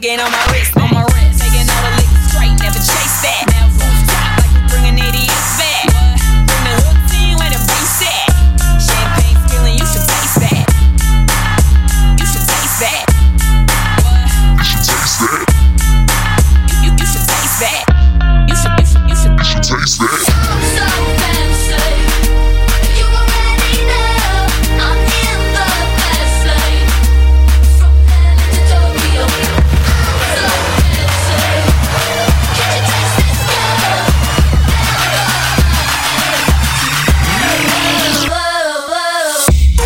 Chain on my wrist, taking all the liquor straight, never chase that. Now rooftop like we're bringing idiots back. Bring the hooks in where the bass at. Champagne spilling, you should taste that. You should taste that. You should taste that. You should taste that. You should taste that. So fancy, you already know I'm in the fast lane. From LA to Tokyo. So fancy, can you taste this girl? Whoa, whoa.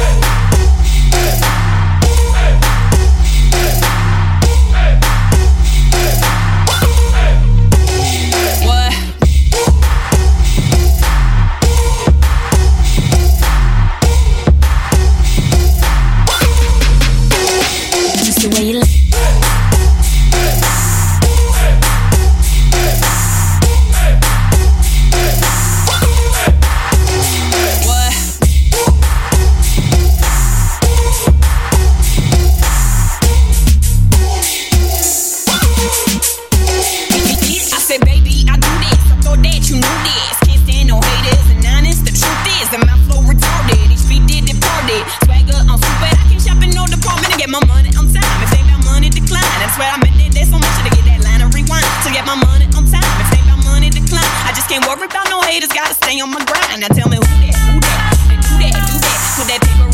What? Just the way you look. What? I said, baby, I do this. I thought that you knew this. Can't stand no haters and honest. The truth is that my flow retarded. Each feet did departed. Swagger on super. I can shop in no department and get my money on time. If they got money, decline. I swear I meant it. There's so much to get that line of rewind. To get my money on time. If they got money, decline. I just can't worry about no haters. Gotta stay on my grind. Now tell me who that? They do that. Put that paper